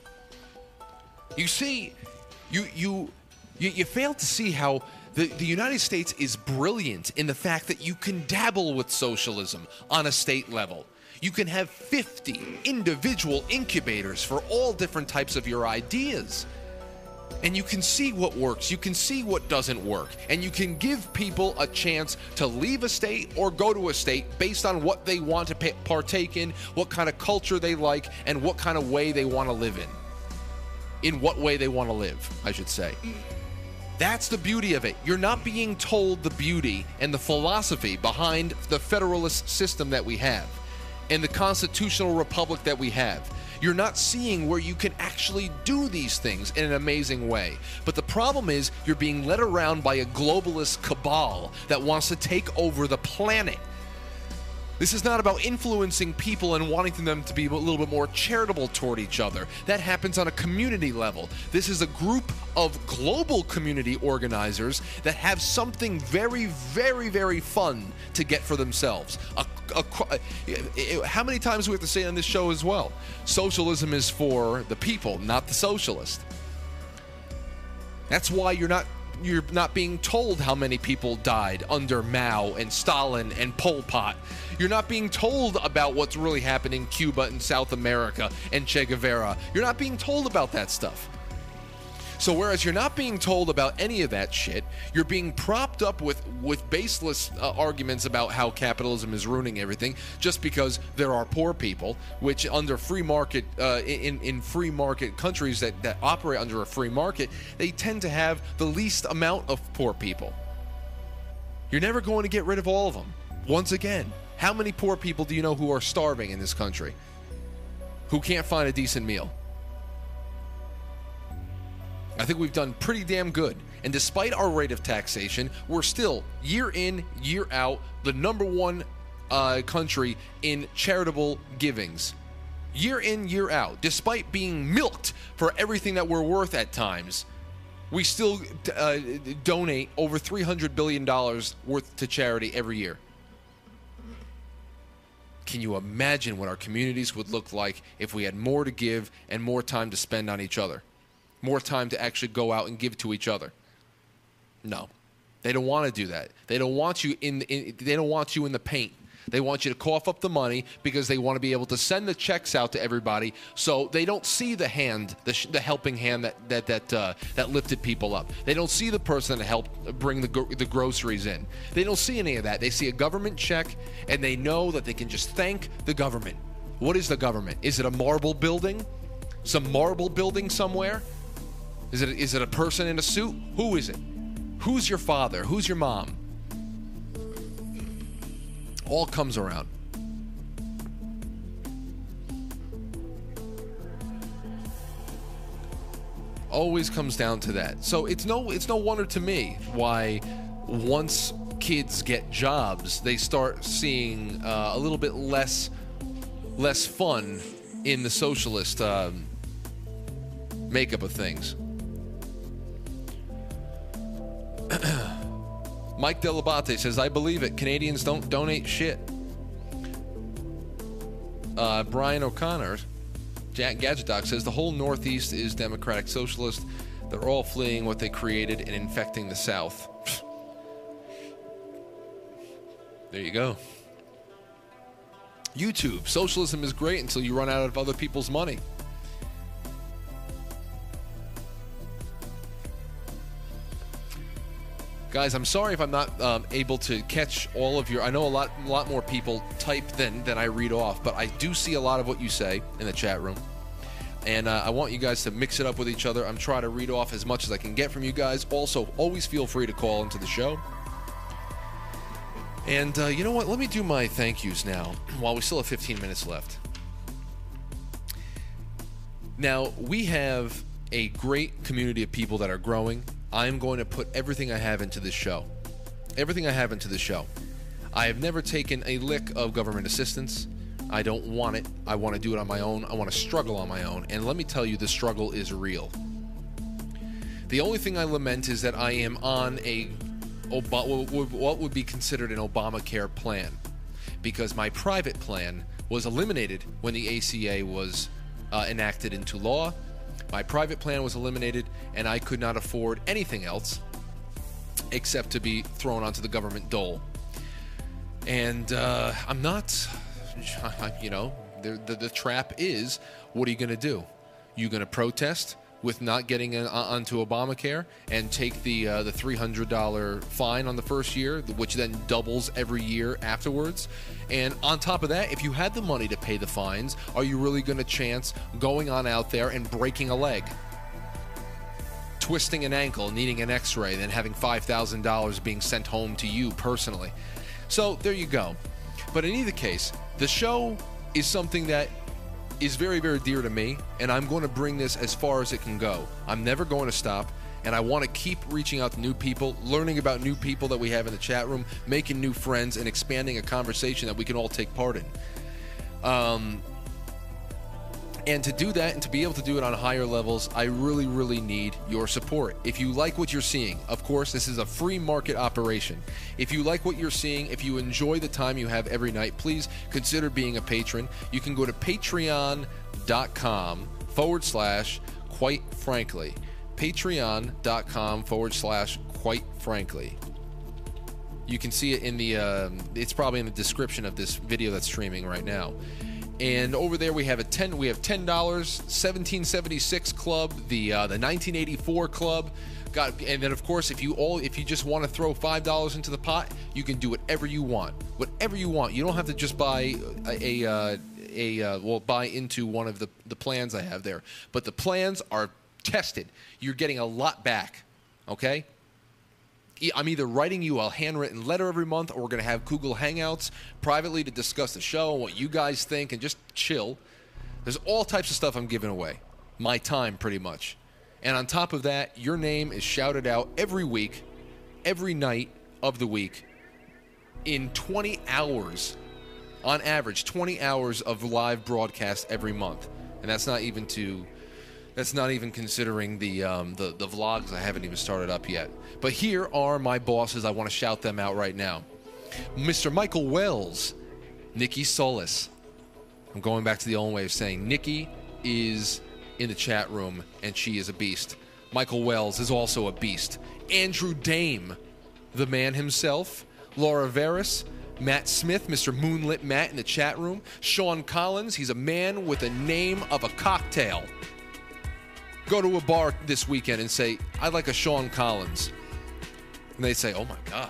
You see, you fail to see how the United States is brilliant in the fact that you can dabble with socialism on a state level. You can have 50 individual incubators for all different types of your ideas. And you can see what works, you can see what doesn't work, and you can give people a chance to leave a state or go to a state based on what they want to partake in, what kind of culture they like, and what kind of way they want to live in. In what way they want to live, I should say. That's the beauty of it. You're not being told the beauty and the philosophy behind the federalist system that we have and the constitutional republic that we have. You're not seeing where you can actually do these things in an amazing way. But the problem is you're being led around by a globalist cabal that wants to take over the planet. This is not about influencing people and wanting them to be a little bit more charitable toward each other. That happens on a community level. This is a group of global community organizers that have something very, very, very fun to get for themselves. How many times do we have to say on this show as well? Socialism is for the people, not the socialist. That's why you're not being told how many people died under Mao and Stalin and Pol Pot. You're not being told about what's really happened in Cuba and South America and Che Guevara. You're not being told about that stuff. So whereas you're not being told about any of that shit, you're being propped up with baseless arguments about how capitalism is ruining everything just because there are poor people, which under free market, in free market countries that operate under a free market, they tend to have the least amount of poor people. You're never going to get rid of all of them. Once again, how many poor people do you know who are starving in this country? Who can't find a decent meal? I think we've done pretty damn good. And despite our rate of taxation, we're still, year in, year out, the number one country in charitable givings. Year in, year out. Despite being milked for everything that we're worth at times, we still donate over $300 billion worth to charity every year. Can you imagine what our communities would look like if we had more to give and more time to spend on each other? More time to actually go out and give to each other? No, they don't want to do that. They don't want you they don't want you in the paint. They want you to cough up the money because they want to be able to send the checks out to everybody, so they don't see the hand, the helping hand that lifted people up. They don't see the person that helped bring the groceries in. They don't see any of that. They see a government check and they know that they can just thank the government. What is the government? Is it a marble building? Some marble building somewhere? Is it a person in a suit? Who is it? Who's your father? Who's your mom? All comes around. Always comes down to that. So it's no wonder to me why once kids get jobs, they start seeing a little bit less fun in the socialist makeup of things. Mike Delabate says, I believe it. Canadians don't donate shit. Brian O'Connor, Gadget Doc, says the whole Northeast is Democratic Socialist. They're all fleeing what they created and infecting the South. There you go. YouTube. Socialism is great until you run out of other people's money. Guys, I'm sorry if I'm not able to catch all of your... I know a lot more people type than I read off, but I do see a lot of what you say in the chat room. And I want you guys to mix it up with each other. I'm trying to read off as much as I can get from you guys. Also, always feel free to call into the show. And you know what? Let me do my thank yous now, while we still have 15 minutes left. Now, we have a great community of people that are growing. I'm going to put everything I have into this show. Everything I have into this show. I have never taken a lick of government assistance. I don't want it. I want to do it on my own. I want to struggle on my own. And let me tell you, the struggle is real. The only thing I lament is that I am on what would be considered an Obamacare plan, because my private plan was eliminated when the ACA was enacted into law. My private plan was eliminated, and I could not afford anything else except to be thrown onto the government dole. And I'm not, you know, the trap is, what are you going to do? You going to protest with not getting onto Obamacare and take the $300 fine on the first year, which then doubles every year afterwards? And on top of that, if you had the money to pay the fines, are you really going to chance going on out there and breaking a leg, twisting an ankle, needing an x-ray, then having $5,000 being sent home to you personally? So there you go. But in either case, the show is something that is very, very dear to me, and I'm going to bring this as far as it can go. I'm never going to stop, and I want to keep reaching out to new people, learning about new people that we have in the chat room, making new friends, and expanding a conversation that we can all take part in. And to do that, and to be able to do it on higher levels, I really, really need your support. If you like what you're seeing, of course, this is a free market operation. If you like what you're seeing, if you enjoy the time you have every night, please consider being a patron. You can go to patreon.com/quite-frankly. Patreon.com/quite-frankly. You can see it in the, it's probably in the description of this video that's streaming right now. And over there we have $10, $1776 Club, the 1984 Club. And then of course, if you just want to throw $5 into the pot, you can do whatever you want. Whatever you want. You don't have to just buy buy into one of the plans I have there. But the plans are tested. You're getting a lot back. Okay? I'm either writing you a handwritten letter every month, or we're going to have Google Hangouts privately to discuss the show and what you guys think and just chill. There's all types of stuff I'm giving away. My time, pretty much. And on top of that, your name is shouted out every week, every night of the week, in 20 hours. On average, 20 hours of live broadcast every month. And that's not even considering the vlogs I haven't even started up yet. But here are my bosses. I want to shout them out right now. Mr. Michael Wells, Nikki Solis. I'm going back to the old way of saying Nikki is in the chat room, and she is a beast. Michael Wells is also a beast. Andrew Dame, the man himself. Laura Veris. Matt Smith, Mr. Moonlit Matt in the chat room. Sean Collins, he's a man with a name of a cocktail. Go to a bar this weekend and say, I'd like a Sean Collins. And they say, oh my God.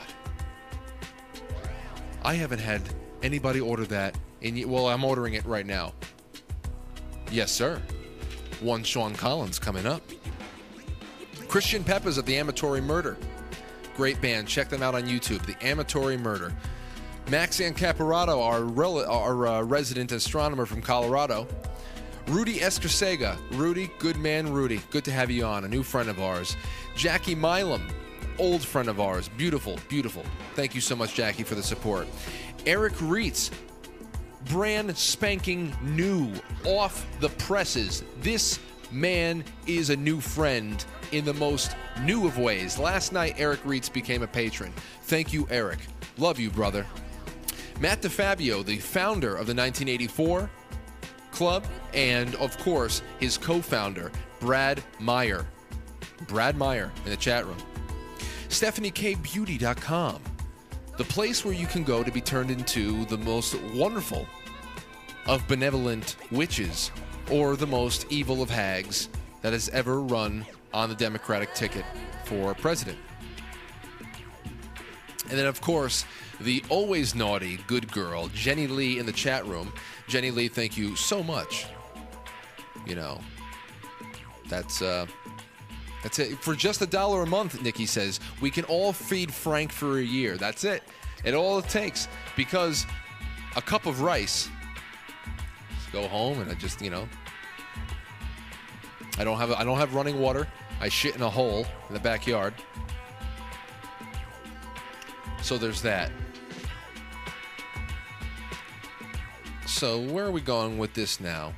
I haven't had anybody order that. Well, I'm ordering it right now. Yes, sir. one Sean Collins coming up. Christian Peppers of the Amatory Murder. Great band. Check them out on YouTube. The Amatory Murder. Max Ancaparato, our resident astronomer from Colorado. Rudy Escrsega. Rudy, good man, Rudy. Good to have you on. A new friend of ours. Jackie Milam, old friend of ours. Beautiful, beautiful. Thank you so much, Jackie, for the support. Eric Reitz, brand spanking new, off the presses. This man is a new friend in the most new of ways. Last night, Eric Reitz became a patron. Thank you, Eric. Love you, brother. Matt DeFabio, the founder of the 1984 Club, and, of course, his co-founder, Brad Meyer. Brad Meyer in the chat room. StephanieKBeauty.com, the place where you can go to be turned into the most wonderful of benevolent witches or the most evil of hags that has ever run on the Democratic ticket for president. And then, of course, the always naughty good girl, Jenny Lee, in the chat room. Jenny Lee, thank you so much. You know, that's it. For just $1 a month, Nikki says, we can all feed Frank for a year. That's it. It's all it takes. Because a cup of rice, go home and I just, you know, I don't have running water. I shit in a hole in the backyard. So there's that. So where are we going with this now?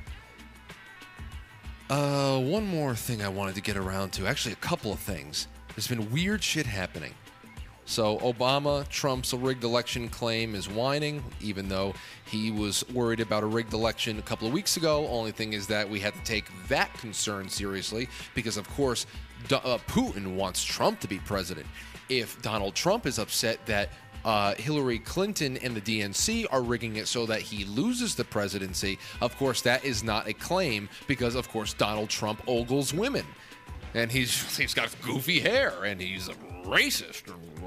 One more thing I wanted to get around to. Actually, a couple of things. There's been weird shit happening. So Obama, Trump's rigged election claim is whining, even though he was worried about a rigged election a couple of weeks ago. Only thing is that we had to take that concern seriously because, of course, Putin wants Trump to be president. If Donald Trump is upset that Hillary Clinton and the DNC are rigging it so that he loses the presidency, of course, that is not a claim because, of course, Donald Trump ogles women. And he's got goofy hair, and he's a racist.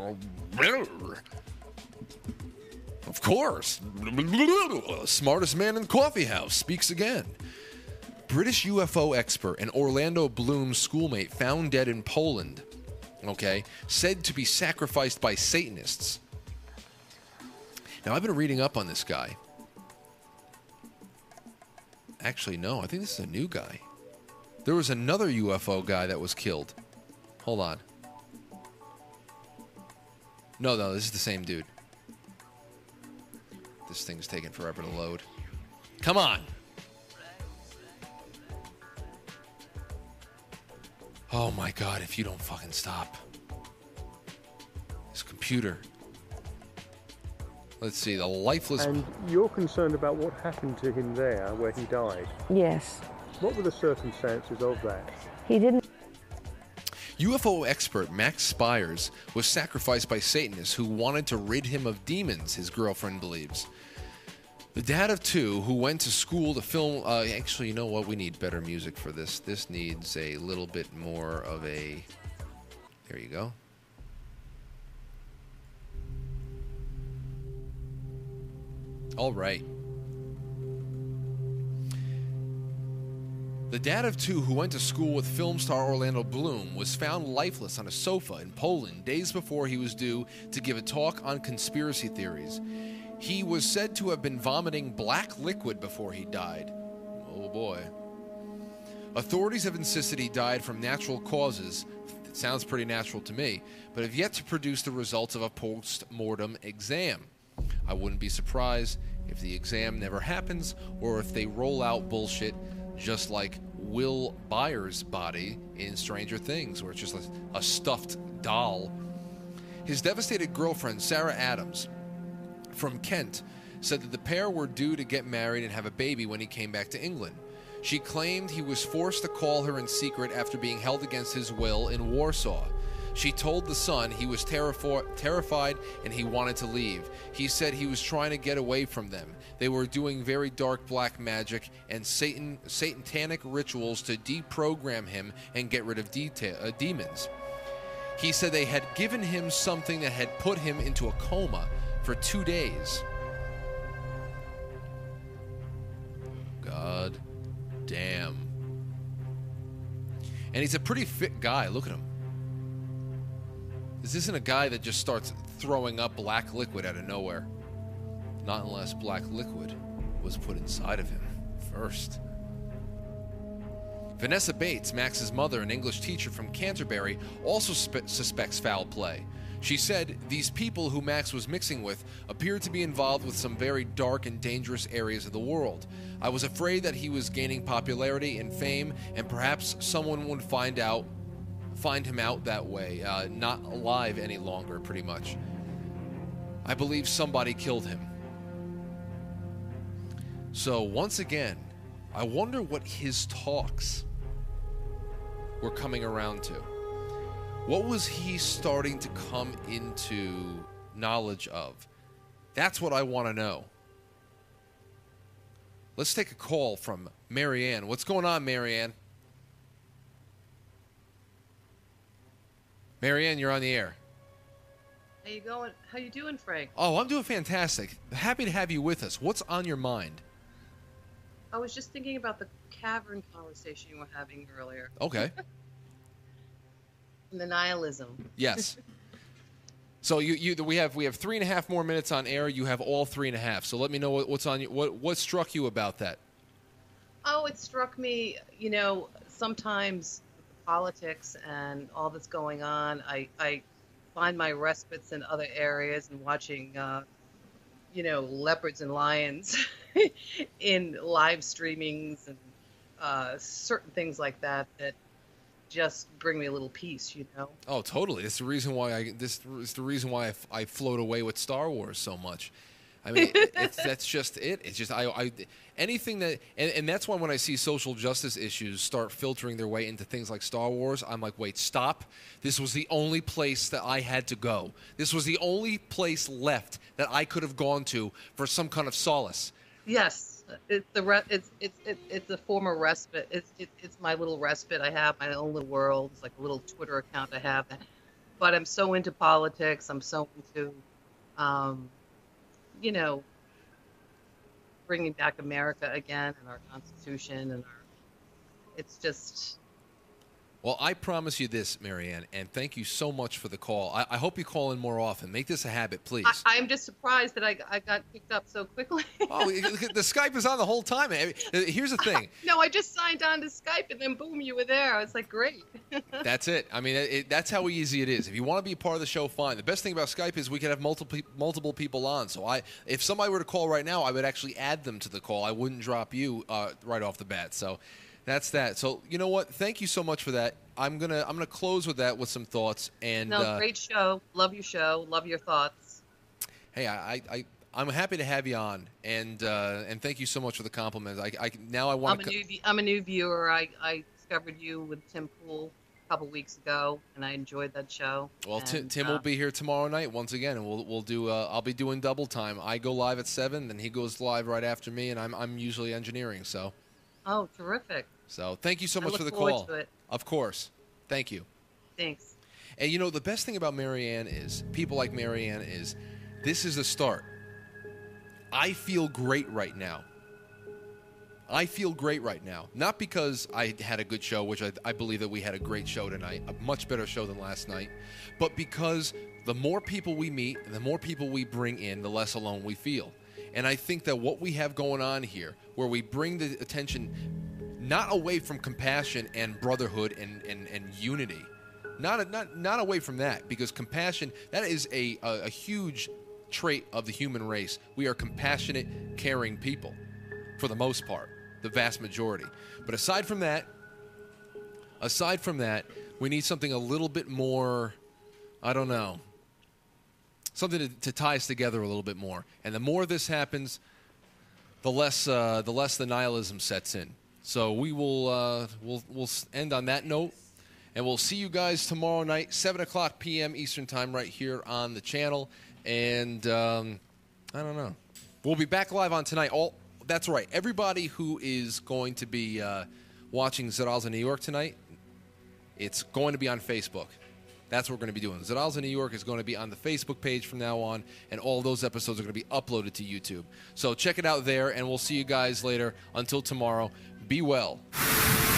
Of course. Smartest man in the coffee house speaks again. British UFO expert and Orlando Bloom schoolmate found dead in Poland. Okay, said to be sacrificed by Satanists. Now, I've been reading up on this guy. Actually, no, I think this is a new guy. There was another UFO guy that was killed. Hold on. No, this is the same dude. This thing's taking forever to load. Come on. Oh my God, if you don't fucking stop. This computer. Let's see, the lifeless... And you're concerned about what happened to him there, where he died? Yes. What were the circumstances of that? He didn't... UFO expert Max Spires was sacrificed by Satanists who wanted to rid him of demons, his girlfriend believes. The dad of two who went to school to film... actually, you know what? We need better music for this. This needs a little bit more of a... There you go. All right. The dad of two who went to school with film star Orlando Bloom was found lifeless on a sofa in Poland days before he was due to give a talk on conspiracy theories. He was said to have been vomiting black liquid before he died. Oh boy. Authorities have insisted he died from natural causes. It sounds pretty natural to me, but have yet to produce the results of a post-mortem exam. I wouldn't be surprised if the exam never happens or if they roll out bullshit just like Will Byers' body in Stranger Things, where it's just a stuffed doll. His devastated girlfriend, Sarah Adams, from Kent, said that the pair were due to get married and have a baby when he came back to England. She claimed he was forced to call her in secret after being held against his will in Warsaw. She told the Sun he was terrified and he wanted to leave. He said he was trying to get away from them. They were doing very dark black magic and satanic rituals to deprogram him and get rid of demons. He said they had given him something that had put him into a coma for 2 days. God damn. And he's a pretty fit guy. Look at him. This isn't a guy that just starts throwing up black liquid out of nowhere. Not unless black liquid was put inside of him first. Vanessa Bates, Max's mother, an English teacher from Canterbury, also suspects foul play. She said these people who Max was mixing with appeared to be involved with some very dark and dangerous areas of the world. I was afraid that he was gaining popularity and fame, and perhaps someone would find him out that way, not alive any longer, pretty much. I believe somebody killed him. So once again, I wonder what his talks were coming around to. What was he starting to come into knowledge of? That's what I want to know. Let's take a call from Marianne. What's going on, Marianne? Marianne, you're on the air. How you going? How you doing, Frank? Oh, I'm doing fantastic. Happy to have you with us. What's on your mind? I was just thinking about the cavern conversation you were having earlier. Okay. And the nihilism. Yes. So we have 3.5 more minutes on air. You have all 3.5. So let me know what's on you. What struck you about that? Oh, it struck me. You know, sometimes politics and all that's going on, I find my respites in other areas and watching, leopards and lions in live streamings and certain things like that just bring me a little peace, you know. Oh, totally. It's the reason why I float away with Star Wars so much. I mean, that's just it. It's just anything that, and that's why when I see social justice issues start filtering their way into things like Star Wars, I'm like, wait, stop. This was the only place that I had to go. This was the only place left that I could have gone to for some kind of solace. Yes. It's a form of respite. It's my little respite. I have my own little world. It's like a little Twitter account I have. But I'm so into politics. I'm so into, bringing back America again and our Constitution and it's just. Well, I promise you this, Marianne, and thank you so much for the call. I hope you call in more often. Make this a habit, please. I'm just surprised that I got picked up so quickly. Oh, the Skype is on the whole time. Here's the thing. No, I just signed on to Skype, and then boom, you were there. It's like, great. That's it. I mean, that's how easy it is. If you want to be a part of the show, fine. The best thing about Skype is we can have multiple people on. So if somebody were to call right now, I would actually add them to the call. I wouldn't drop you right off the bat. So that's that. So you know what? Thank you so much for that. I'm gonna close with that with some thoughts. And great show. Love your show. Love your thoughts. Hey, I'm happy to have you on, and thank you so much for the compliments. I'm a new viewer. I discovered you with Tim Pool a couple weeks ago, and I enjoyed that show. Well, Tim will be here tomorrow night once again, and we'll do. I'll be doing double time. I go live at 7, then he goes live right after me, and I'm usually engineering. So. Oh, terrific. So thank you so much for the call. To it. Of course. Thank you. Thanks. And the best thing about Marianne is, people like Marianne is, this is the start. I feel great right now. Not because I had a good show, which I believe that we had a great show tonight, a much better show than last night, but because the more people we meet and the more people we bring in, the less alone we feel. And I think that what we have going on here, where we bring the attention not away from compassion and brotherhood and unity, not away from that, because compassion, that is a huge trait of the human race. We are compassionate, caring people, for the most part, the vast majority. But aside from that, we need something a little bit more, I don't know, something to tie us together a little bit more. And the more this happens, the less the nihilism sets in. So we'll end on that note, and we'll see you guys tomorrow night, 7:00 p.m. Eastern Time, right here on the channel. And I don't know, we'll be back live on tonight. That's right. Everybody who is going to be watching Zadal's in New York tonight, it's going to be on Facebook. That's what we're going to be doing. Zadal's in New York is going to be on the Facebook page from now on, and all those episodes are going to be uploaded to YouTube. So check it out there, and we'll see you guys later. Until tomorrow, be well.